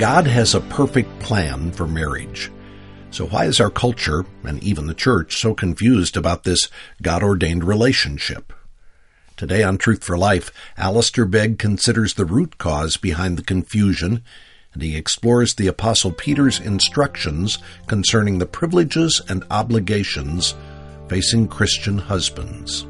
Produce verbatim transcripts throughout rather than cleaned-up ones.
God has a perfect plan for marriage. So why is our culture, and even the church, so confused about this God-ordained relationship? Today on Truth for Life, Alistair Begg considers the root cause behind the confusion, and he explores the Apostle Peter's instructions concerning the privileges and obligations facing Christian husbands.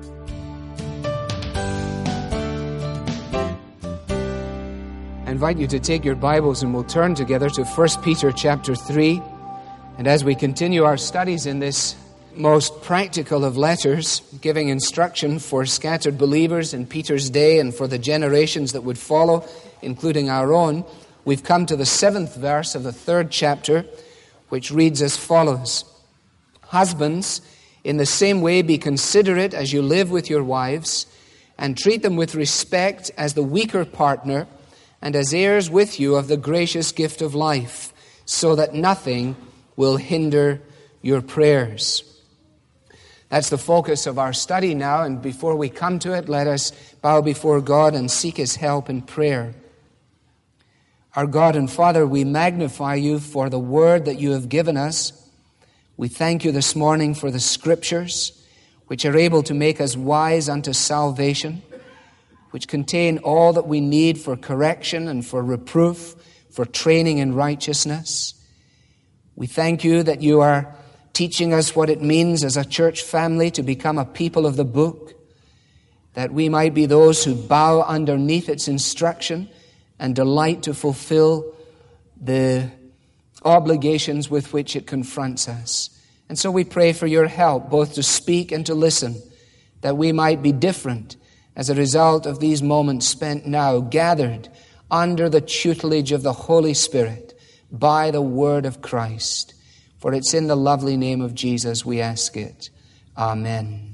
I invite you to take your Bibles and we'll turn together to First Peter chapter three. And as we continue our studies in this most practical of letters, giving instruction for scattered believers in Peter's day and for the generations that would follow, including our own, we've come to the seventh verse of the third chapter, which reads as follows: Husbands, in the same way be considerate as you live with your wives, and treat them with respect as the weaker partner, and as heirs with you of the gracious gift of life, so that nothing will hinder your prayers. That's the focus of our study now, and before we come to it, let us bow before God and seek His help in prayer. Our God and Father, we magnify you for the word that you have given us. We thank you this morning for the Scriptures, which are able to make us wise unto salvation, which contain all that we need for correction and for reproof, for training in righteousness. We thank you that you are teaching us what it means as a church family to become a people of the book, that we might be those who bow underneath its instruction and delight to fulfill the obligations with which it confronts us. And so we pray for your help, both to speak and to listen, that we might be different as a result of these moments spent now, gathered under the tutelage of the Holy Spirit by the word of Christ. For it's in the lovely name of Jesus we ask it. Amen.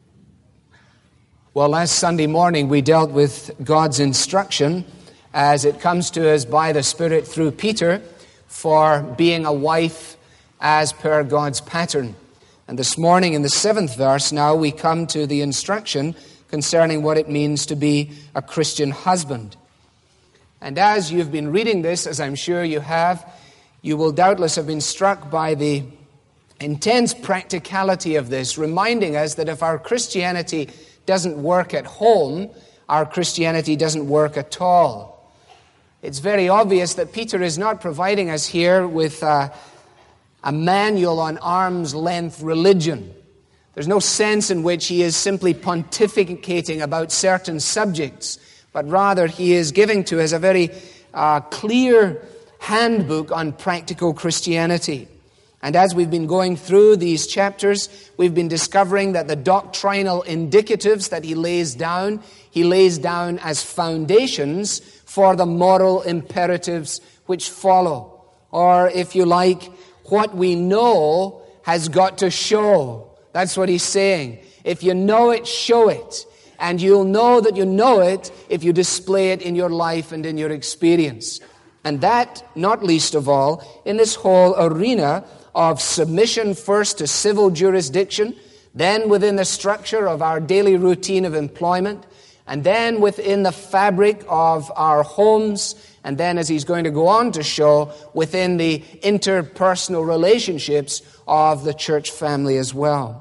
Well, last Sunday morning we dealt with God's instruction as it comes to us by the Spirit through Peter for being a wife as per God's pattern. And this morning in the seventh verse now we come to the instruction concerning what it means to be a Christian husband. And as you've been reading this, as I'm sure you have, you will doubtless have been struck by the intense practicality of this, reminding us that if our Christianity doesn't work at home, our Christianity doesn't work at all. It's very obvious that Peter is not providing us here with a, a manual on arm's length religion. There's no sense in which he is simply pontificating about certain subjects, but rather he is giving to us a very uh, clear handbook on practical Christianity. And as we've been going through these chapters, we've been discovering that the doctrinal indicatives that he lays down, he lays down as foundations for the moral imperatives which follow. Or, if you like, what we know has got to show. That's what he's saying. If you know it, show it. And you'll know that you know it if you display it in your life and in your experience. And that, not least of all, in this whole arena of submission first to civil jurisdiction, then within the structure of our daily routine of employment, and then within the fabric of our homes, and then, as he's going to go on to show, within the interpersonal relationships of the church family as well.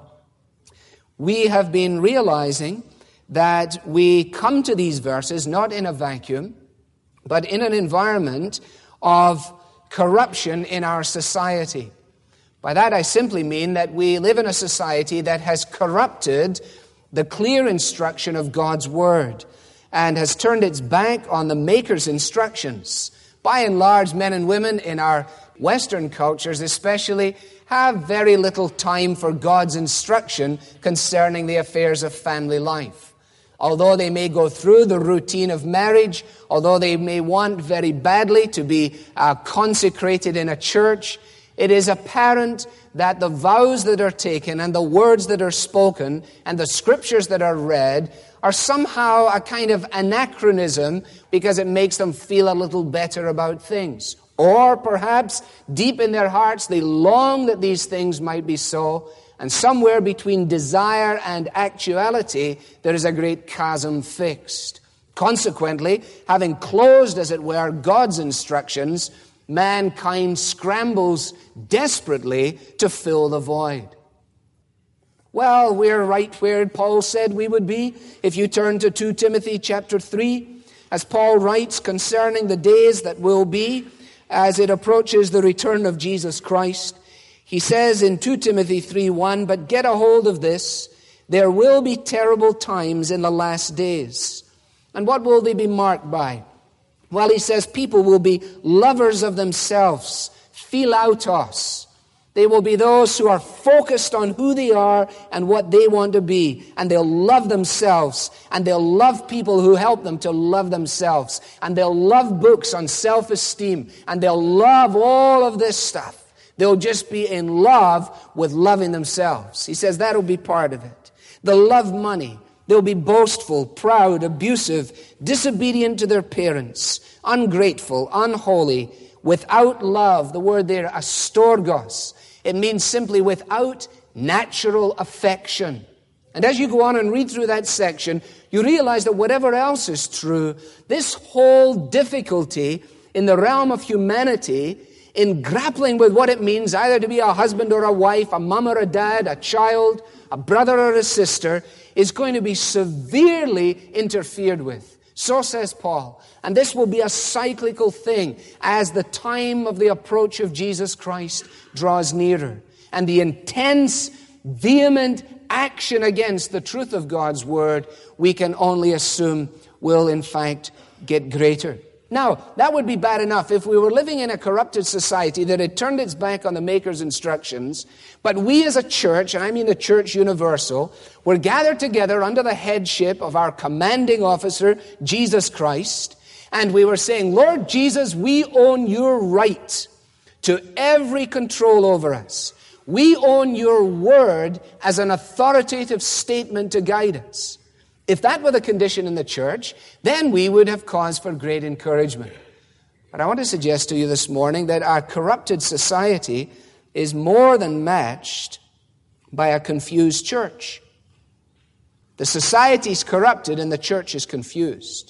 We have been realizing that we come to these verses not in a vacuum, but in an environment of corruption in our society. By that I simply mean that we live in a society that has corrupted the clear instruction of God's Word and has turned its back on the Maker's instructions. By and large, men and women in our Western cultures especially have very little time for God's instruction concerning the affairs of family life. Although they may go through the routine of marriage, although they may want very badly to be uh, consecrated in a church, it is apparent that the vows that are taken and the words that are spoken and the scriptures that are read are somehow a kind of anachronism because it makes them feel a little better about things. Or perhaps deep in their hearts they long that these things might be so, and somewhere between desire and actuality there is a great chasm fixed. Consequently, having closed, as it were, God's instructions, mankind scrambles desperately to fill the void. Well, we're right where Paul said we would be. If you turn to Second Timothy chapter three, as Paul writes concerning the days that will be as it approaches the return of Jesus Christ, he says in Second Timothy three one, "But get a hold of this, there will be terrible times in the last days." And what will they be marked by? Well, he says people will be lovers of themselves, philautos. They will be those who are focused on who they are and what they want to be. And they'll love themselves. And they'll love people who help them to love themselves. And they'll love books on self-esteem. And they'll love all of this stuff. They'll just be in love with loving themselves. He says that'll be part of it. They'll love money. They'll be boastful, proud, abusive, disobedient to their parents, ungrateful, unholy, without love. The word there, astorgos. It means simply without natural affection. And as you go on and read through that section, you realize that whatever else is true, this whole difficulty in the realm of humanity in grappling with what it means either to be a husband or a wife, a mom or a dad, a child, a brother or a sister, is going to be severely interfered with. So says Paul. And this will be a cyclical thing as the time of the approach of Jesus Christ draws nearer. And the intense, vehement action against the truth of God's word, we can only assume will in fact get greater. Now, that would be bad enough if we were living in a corrupted society that had turned its back on the Maker's instructions, but we as a church, and I mean the church universal, were gathered together under the headship of our commanding officer, Jesus Christ, and we were saying, Lord Jesus, we own your right to every control over us. We own your word as an authoritative statement to guide us. If that were the condition in the church, then we would have cause for great encouragement. But I want to suggest to you this morning that our corrupted society is more than matched by a confused church. The society is corrupted and the church is confused.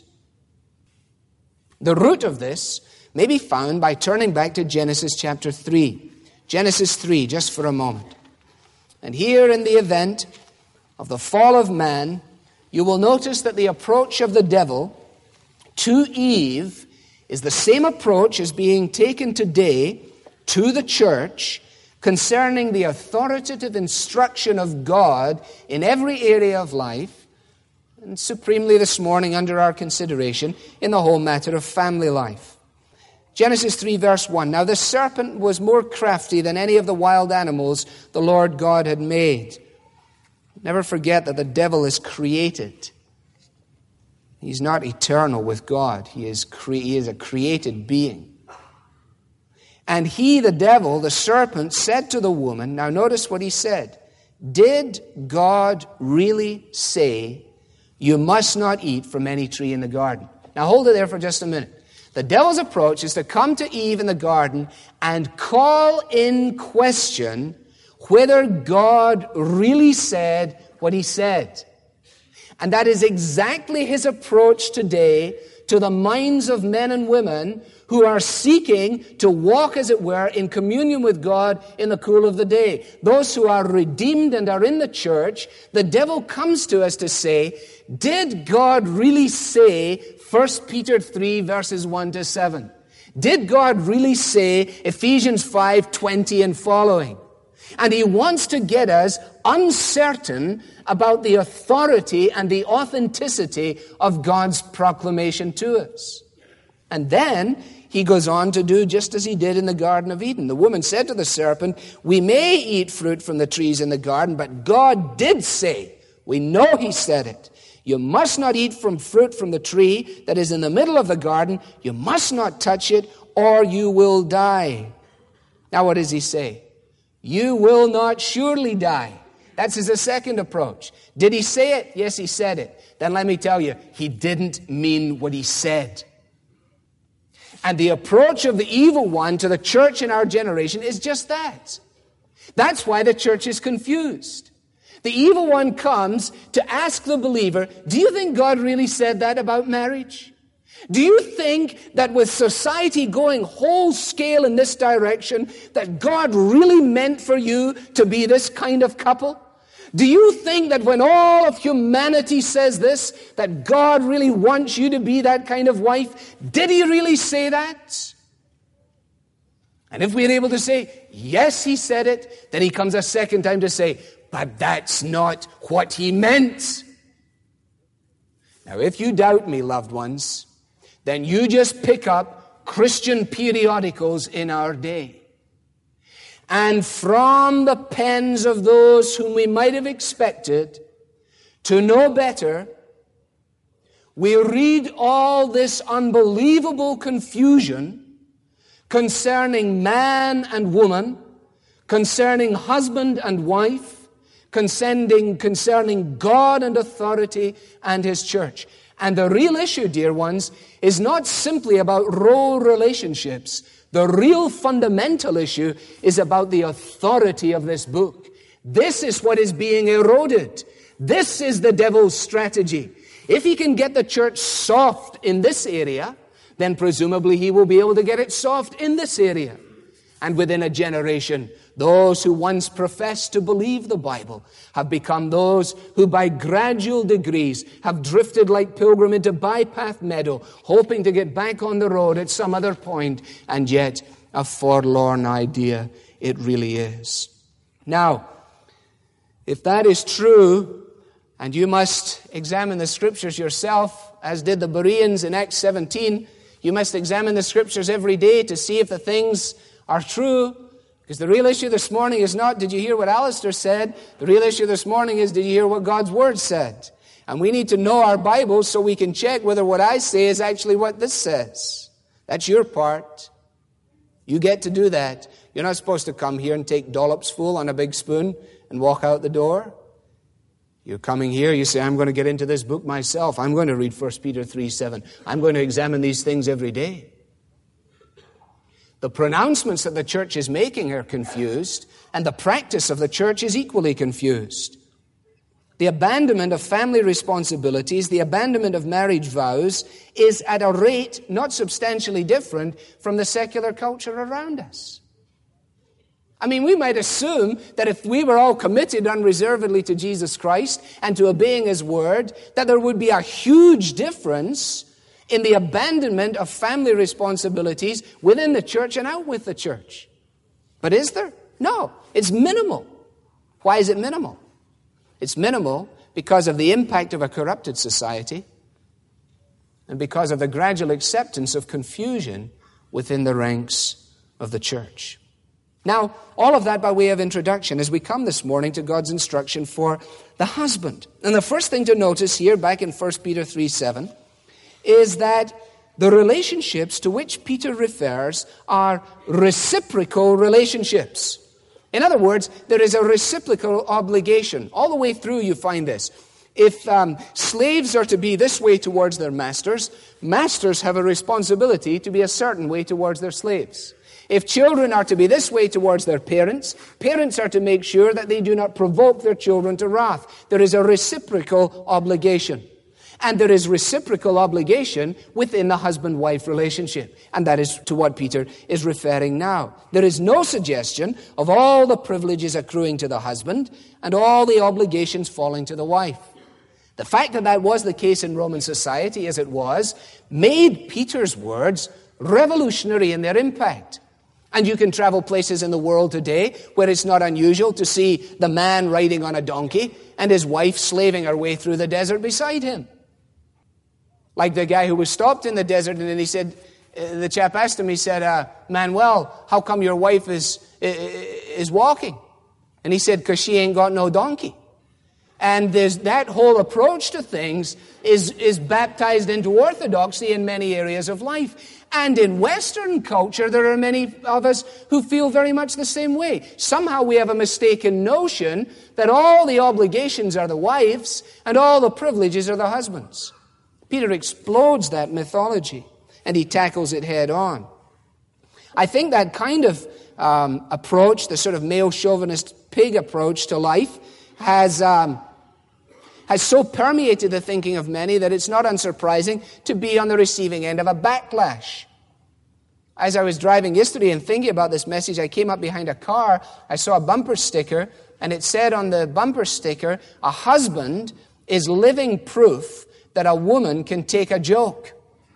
The root of this may be found by turning back to Genesis chapter three. Genesis three, just for a moment. And here in the event of the fall of man, you will notice that the approach of the devil to Eve is the same approach as being taken today to the church concerning the authoritative instruction of God in every area of life, and supremely this morning under our consideration in the whole matter of family life. Genesis three verse one, "Now the serpent was more crafty than any of the wild animals the Lord God had made." Never forget that the devil is created. He's not eternal with God. He is, cre- he is a created being. And he, the devil, the serpent, said to the woman, now notice what he said, "Did God really say you must not eat from any tree in the garden?" Now hold it there for just a minute. The devil's approach is to come to Eve in the garden and call in question whether God really said what he said. And that is exactly his approach today to the minds of men and women who are seeking to walk, as it were, in communion with God in the cool of the day. Those who are redeemed and are in the church, the devil comes to us to say, did God really say First Peter three verses one to seven? Did God really say Ephesians five twenty and following? And he wants to get us uncertain about the authority and the authenticity of God's proclamation to us. And then he goes on to do just as he did in the Garden of Eden. The woman said to the serpent, "We may eat fruit from the trees in the garden, but God did say," we know he said it, "you must not eat from fruit from the tree that is in the middle of the garden. You must not touch it, or you will die." Now what does he say? You will not surely die. That's his second approach. Did he say it? Yes, he said it. Then let me tell you, he didn't mean what he said. And the approach of the evil one to the church in our generation is just that. That's why the church is confused. The evil one comes to ask the believer, do you think God really said that about marriage? Do you think that with society going whole scale in this direction, that God really meant for you to be this kind of couple? Do you think that when all of humanity says this, that God really wants you to be that kind of wife? Did he really say that? And if we're able to say, yes, he said it, then he comes a second time to say, but that's not what he meant. Now, if you doubt me, loved ones, then you just pick up Christian periodicals in our day. And from the pens of those whom we might have expected to know better, we read all this unbelievable confusion concerning man and woman, concerning husband and wife, concerning, concerning God and authority and his church. And the real issue, dear ones, is not simply about role relationships. The real fundamental issue is about the authority of this book. This is what is being eroded. This is the devil's strategy. If he can get the church soft in this area, then presumably he will be able to get it soft in this area. And within a generation, those who once professed to believe the Bible have become those who by gradual degrees have drifted like pilgrim into bypath meadow, hoping to get back on the road at some other point, and yet a forlorn idea it really is. Now, if that is true, and you must examine the Scriptures yourself, as did the Bereans in Acts seventeen, you must examine the Scriptures every day to see if the things are true. Because the real issue this morning is not, did you hear what Alistair said? The real issue this morning is, did you hear what God's Word said? And we need to know our Bibles so we can check whether what I say is actually what this says. That's your part. You get to do that. You're not supposed to come here and take dollops full on a big spoon and walk out the door. You're coming here, you say, I'm going to get into this book myself. I'm going to read First Peter three seven. I'm going to examine these things every day. The pronouncements that the church is making are confused, and the practice of the church is equally confused. The abandonment of family responsibilities, the abandonment of marriage vows, is at a rate not substantially different from the secular culture around us. I mean, we might assume that if we were all committed unreservedly to Jesus Christ and to obeying his word, that there would be a huge difference in the abandonment of family responsibilities within the church and out with the church. But is there? No, it's minimal. Why is it minimal? It's minimal because of the impact of a corrupted society and because of the gradual acceptance of confusion within the ranks of the church. Now, all of that by way of introduction as we come this morning to God's instruction for the husband. And the first thing to notice here back in First Peter three seven is that the relationships to which Peter refers are reciprocal relationships. In other words, there is a reciprocal obligation. All the way through you find this. If um, slaves are to be this way towards their masters, masters have a responsibility to be a certain way towards their slaves. If children are to be this way towards their parents, parents are to make sure that they do not provoke their children to wrath. There is a reciprocal obligation. And there is reciprocal obligation within the husband-wife relationship. And that is to what Peter is referring now. There is no suggestion of all the privileges accruing to the husband and all the obligations falling to the wife. The fact that that was the case in Roman society, as it was, made Peter's words revolutionary in their impact. And you can travel places in the world today where it's not unusual to see the man riding on a donkey and his wife slaving her way through the desert beside him. Like the guy who was stopped in the desert, and then he said, uh, the chap asked him, he said, uh, Manuel, how come your wife is, is walking? And he said, because she ain't got no donkey. And there's that whole approach to things is, is baptized into orthodoxy in many areas of life. And in Western culture, there are many of us who feel very much the same way. Somehow we have a mistaken notion that all the obligations are the wife's and all the privileges are the husband's. Peter explodes that mythology, and he tackles it head on. I think that kind of um, approach, the sort of male chauvinist pig approach to life, has um, has so permeated the thinking of many that it's not unsurprising to be on the receiving end of a backlash. As I was driving yesterday and thinking about this message, I came up behind a car, I saw a bumper sticker, and it said on the bumper sticker, a husband is living proof that a woman can take a joke.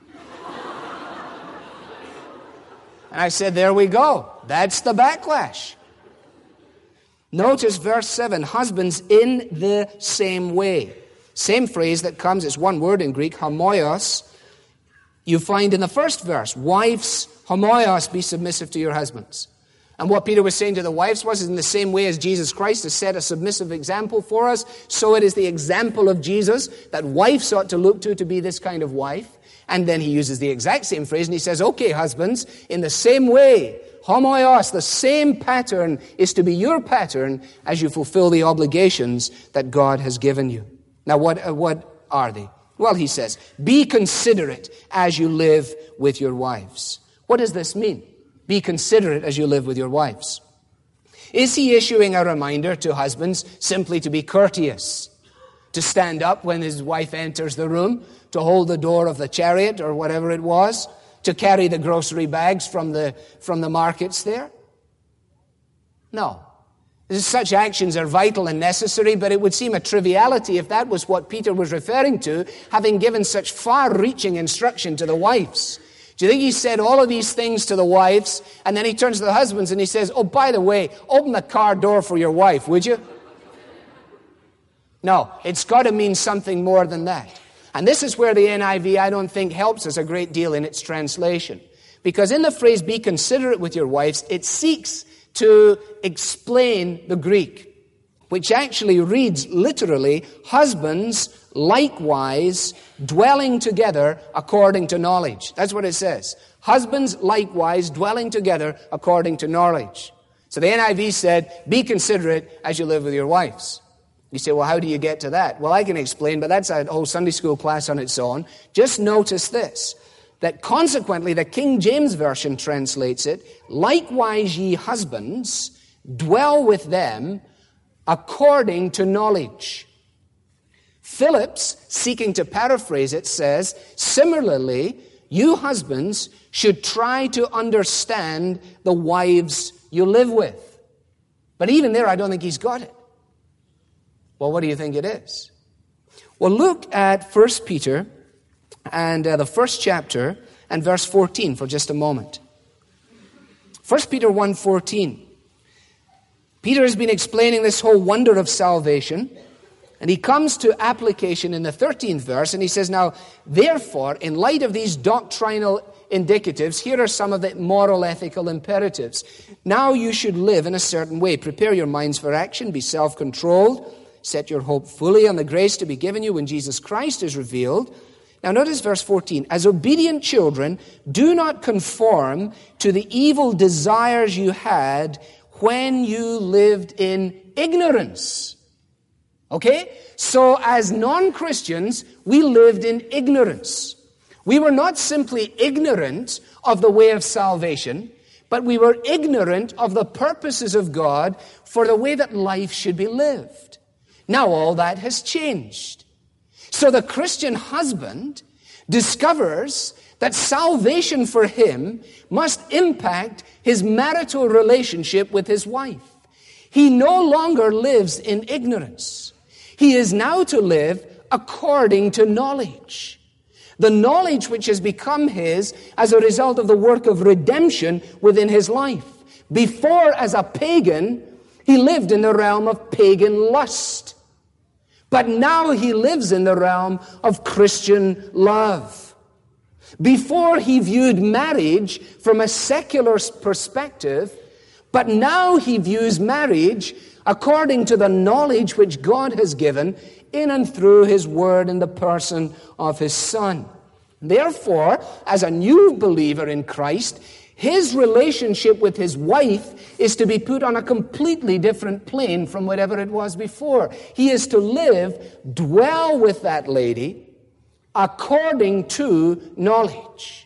And I said, there we go. That's the backlash. Notice verse seven, husbands in the same way. Same phrase that comes, it's one word in Greek, homoios. You find in the first verse, wives, homoios, be submissive to your husbands. And what Peter was saying to the wives was, in the same way as Jesus Christ has set a submissive example for us, so it is the example of Jesus that wives ought to look to to be this kind of wife. And then he uses the exact same phrase and he says, okay, husbands, in the same way, homoios, the same pattern is to be your pattern as you fulfill the obligations that God has given you. Now, what, uh, what are they? Well, he says, be considerate as you live with your wives. What does this mean? Be considerate as you live with your wives. Is he issuing a reminder to husbands simply to be courteous, to stand up when his wife enters the room, to hold the door of the chariot or whatever it was, to carry the grocery bags from the, from the markets there? No. Such actions are vital and necessary, but it would seem a triviality if that was what Peter was referring to, having given such far-reaching instruction to the wives. Do you think he said all of these things to the wives, and then he turns to the husbands and he says, oh, by the way, open the car door for your wife, would you? No, it's got to mean something more than that. And this is where the N I V, I don't think, helps us a great deal in its translation. Because in the phrase, be considerate with your wives, it seeks to explain the Greek, which actually reads literally, husbands likewise dwelling together according to knowledge. That's what it says. Husbands likewise dwelling together according to knowledge. So the N I V said, be considerate as you live with your wives. You say, well, how do you get to that? Well, I can explain, but that's a whole Sunday school class on its own. Just notice this, that consequently the King James Version translates it, likewise ye husbands, dwell with them according to knowledge. Phillips, seeking to paraphrase it, says, similarly, you husbands should try to understand the wives you live with. But even there, I don't think he's got it. Well, what do you think it is? Well, look at First Peter and uh, the first chapter and verse fourteen for just a moment. First Peter one fourteen. Peter has been explaining this whole wonder of salvation, and he comes to application in the thirteenth verse, and he says, now, therefore, in light of these doctrinal indicatives, here are some of the moral, ethical imperatives. Now you should live in a certain way. Prepare your minds for action, be self-controlled, set your hope fully on the grace to be given you when Jesus Christ is revealed. Now notice verse fourteen. As obedient children, do not conform to the evil desires you had when you lived in ignorance. Okay? So as non-Christians, we lived in ignorance. We were not simply ignorant of the way of salvation, but we were ignorant of the purposes of God for the way that life should be lived. Now all that has changed. So the Christian husband discovers that salvation for him must impact his marital relationship with his wife. He no longer lives in ignorance. He is now to live according to knowledge. The knowledge which has become his as a result of the work of redemption within his life. Before, as a pagan, he lived in the realm of pagan lust. But now he lives in the realm of Christian love. Before he viewed marriage from a secular perspective, but now he views marriage according to the knowledge which God has given in and through his word in the person of his Son. Therefore, as a new believer in Christ, his relationship with his wife is to be put on a completely different plane from whatever it was before. He is to live, dwell with that lady according to knowledge.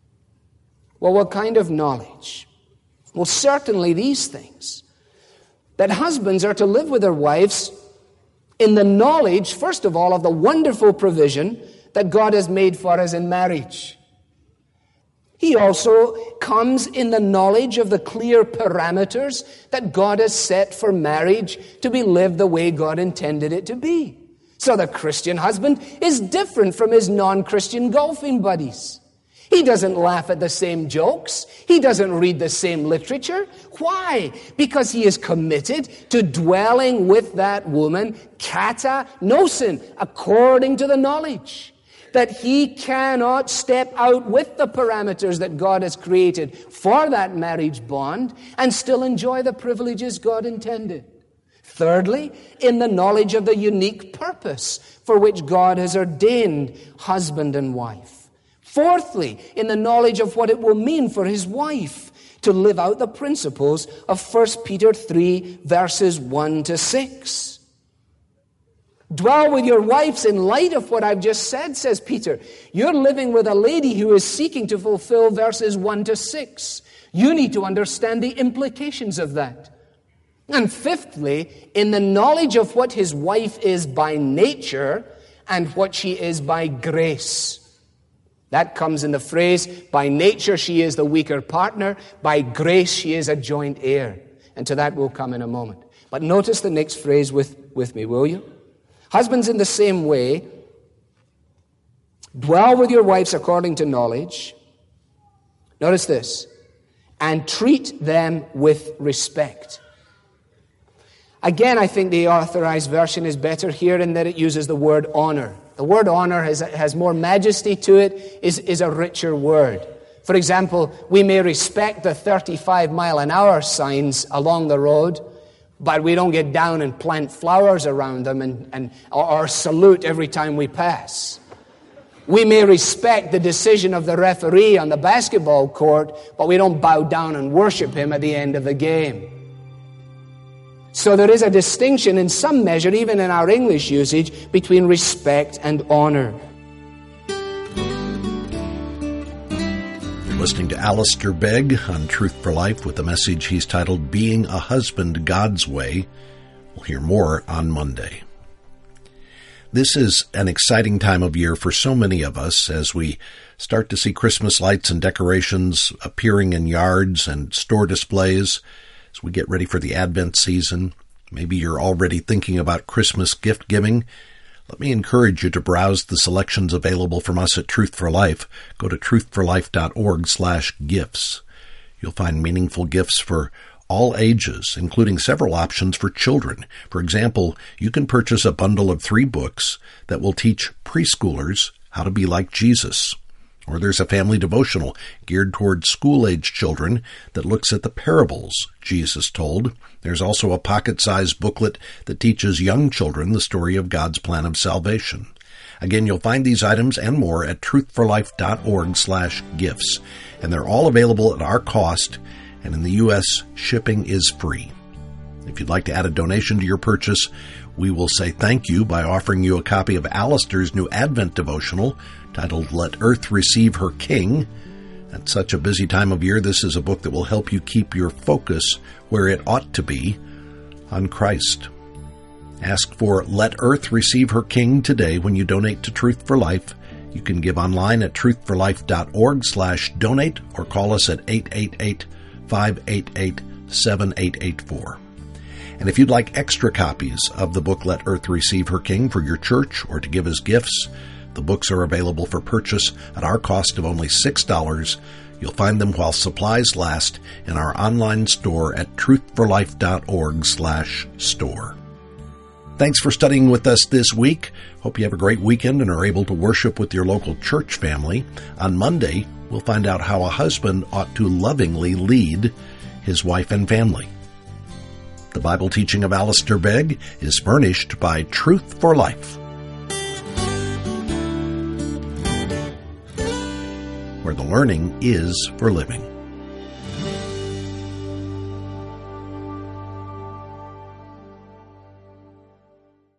Well, what kind of knowledge? Well, certainly these things. That husbands are to live with their wives in the knowledge, first of all, of the wonderful provision that God has made for us in marriage. He also comes in the knowledge of the clear parameters that God has set for marriage to be lived the way God intended it to be. So the Christian husband is different from his non-Christian golfing buddies. He doesn't laugh at the same jokes. He doesn't read the same literature. Why? Because he is committed to dwelling with that woman, kata nosin, according to the knowledge that he cannot step out with the parameters that God has created for that marriage bond and still enjoy the privileges God intended. Thirdly, in the knowledge of the unique purpose for which God has ordained husband and wife. Fourthly, in the knowledge of what it will mean for his wife to live out the principles of First Peter three, verses one to six. Dwell with your wives in light of what I've just said, says Peter. You're living with a lady who is seeking to fulfill verses one to six. You need to understand the implications of that. And fifthly, in the knowledge of what his wife is by nature and what she is by grace. That comes in the phrase, by nature she is the weaker partner, by grace she is a joint heir. And to that we'll come in a moment. But notice the next phrase with, with me, will you? Husbands, in the same way, dwell with your wives according to knowledge. Notice this. And treat them with respect. Again, I think the Authorized Version is better here in that it uses the word honor. The word honor has, has more majesty to it, is, is a richer word. For example, we may respect the thirty-five mile an hour signs along the road, but we don't get down and plant flowers around them and, and or, or salute every time we pass. We may respect the decision of the referee on the basketball court, but we don't bow down and worship him at the end of the game. So there is a distinction in some measure, even in our English usage, between respect and honor. Listening to Alistair Begg on Truth for Life with a message he's titled Being a Husband God's Way. We'll hear more on Monday. This is an exciting time of year for so many of us as we start to see Christmas lights and decorations appearing in yards and store displays as we get ready for the Advent season. Maybe you're already thinking about Christmas gift giving. Let me encourage you to browse the selections available from us at Truth for Life. Go to truthforlife.org slash gifts. You'll find meaningful gifts for all ages, including several options for children. For example, you can purchase a bundle of three books that will teach preschoolers how to be like Jesus. Or there's a family devotional geared toward school-age children that looks at the parables Jesus told. There's also a pocket-sized booklet that teaches young children the story of God's plan of salvation. Again, you'll find these items and more at truthforlife.org slash gifts. And they're all available at our cost, and in the U S, shipping is free. If you'd like to add a donation to your purchase, we will say thank you by offering you a copy of Alistair's new Advent devotional titled Let Earth Receive Her King. At such a busy time of year, this is a book that will help you keep your focus where it ought to be, on Christ. Ask for Let Earth Receive Her King today when you donate to Truth for Life. You can give online at truthforlife.org slash donate or call us at eight eight eight, five eight eight, seven eight eight four. And if you'd like extra copies of the book Let Earth Receive Her King for your church or to give as gifts, the books are available for purchase at our cost of only six dollars. You'll find them while supplies last in our online store at truthforlife.org slash store. Thanks for studying with us this week. Hope you have a great weekend and are able to worship with your local church family. On Monday, we'll find out how a husband ought to lovingly lead his wife and family. The Bible teaching of Alistair Begg is furnished by Truth for Life, where the learning is for living.